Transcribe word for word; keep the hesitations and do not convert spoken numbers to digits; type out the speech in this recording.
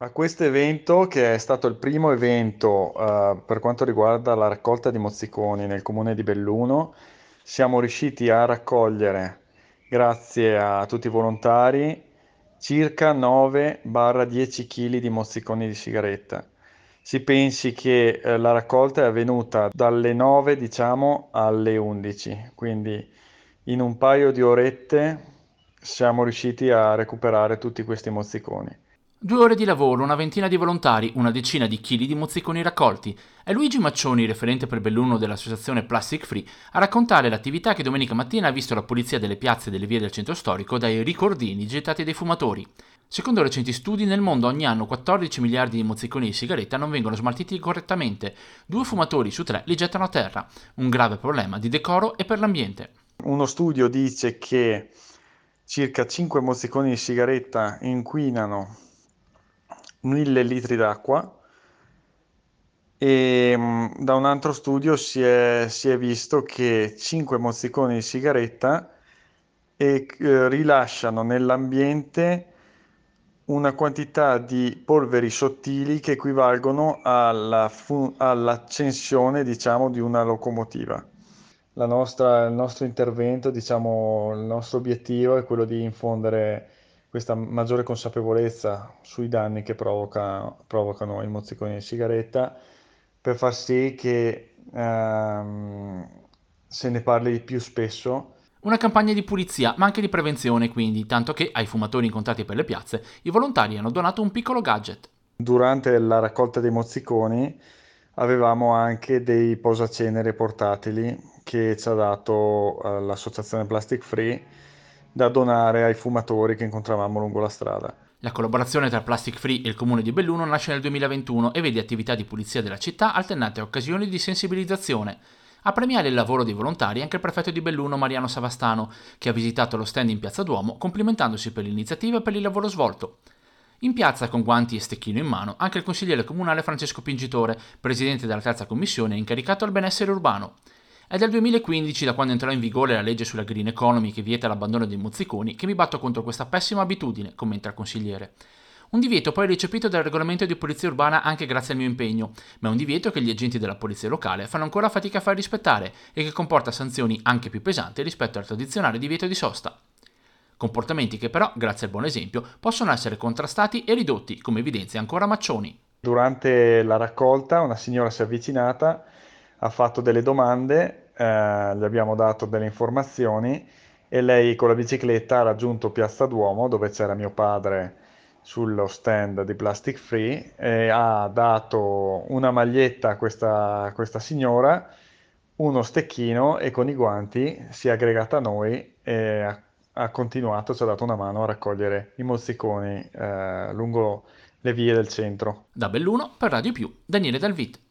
A questo evento, che è stato il primo evento, eh, per quanto riguarda la raccolta di mozziconi nel comune di Belluno, siamo riusciti a raccogliere, grazie a tutti i volontari, circa nove dieci kg di mozziconi di sigaretta. Si pensi che, eh, la raccolta è avvenuta dalle nove, diciamo, alle undici, quindi in un paio di orette siamo riusciti a recuperare tutti questi mozziconi. Due ore di lavoro, una ventina di volontari, una decina di chili di mozziconi raccolti. È Luigi Maccioni, referente per Belluno dell'associazione Plastic Free, a raccontare l'attività che domenica mattina ha visto la pulizia delle piazze e delle vie del centro storico dai ricordini gettati dai fumatori. Secondo recenti studi, nel mondo ogni anno quattordici miliardi di mozziconi di sigaretta non vengono smaltiti correttamente. Due fumatori su tre li gettano a terra. Un grave problema di decoro e per l'ambiente. Uno studio dice che circa cinque mozziconi di sigaretta inquinano mille litri d'acqua e mh, da un altro studio si è, si è visto che cinque mozziconi di sigaretta e, eh, rilasciano nell'ambiente una quantità di polveri sottili che equivalgono alla fu- all'accensione, diciamo, di una locomotiva. La nostra- il nostro intervento, diciamo, il nostro obiettivo è quello di infondere questa maggiore consapevolezza sui danni che provoca- provocano i mozziconi di sigaretta per far sì che ehm, se ne parli più spesso. Una campagna di pulizia, ma anche di prevenzione, quindi, tanto che ai fumatori incontrati per le piazze, i volontari hanno donato un piccolo gadget. Durante la raccolta dei mozziconi avevamo anche dei posacenere portatili che ci ha dato eh, l'associazione Plastic Free da donare ai fumatori che incontravamo lungo la strada. La collaborazione tra Plastic Free e il comune di Belluno nasce nel duemilaventuno e vede attività di pulizia della città alternate a occasioni di sensibilizzazione. A premiare il lavoro dei volontari anche il prefetto di Belluno Mariano Savastano, che ha visitato lo stand in Piazza Duomo complimentandosi per l'iniziativa e per il lavoro svolto. In piazza, con guanti e stecchino in mano, anche il consigliere comunale Francesco Pingitore, presidente della terza commissione incaricato al benessere urbano. È dal duemilaquindici, da quando entrò in vigore la legge sulla green economy che vieta l'abbandono dei mozziconi, che mi batto contro questa pessima abitudine, commenta il consigliere. Un divieto poi recepito dal regolamento di polizia urbana anche grazie al mio impegno, ma è un divieto che gli agenti della polizia locale fanno ancora fatica a far rispettare e che comporta sanzioni anche più pesanti rispetto al tradizionale divieto di sosta. Comportamenti che però, grazie al buon esempio, possono essere contrastati e ridotti, come evidenzia ancora Maccioni. Durante la raccolta una signora si è avvicinata, ha fatto delle domande, eh, gli abbiamo dato delle informazioni e lei con la bicicletta ha raggiunto Piazza Duomo dove c'era mio padre sullo stand di Plastic Free e ha dato una maglietta a questa, a questa signora, uno stecchino e con i guanti si è aggregata a noi e ha, ha continuato, ci ha dato una mano a raccogliere i mozziconi eh, lungo le vie del centro. Da Belluno per Radio Più, Daniele Dalvit.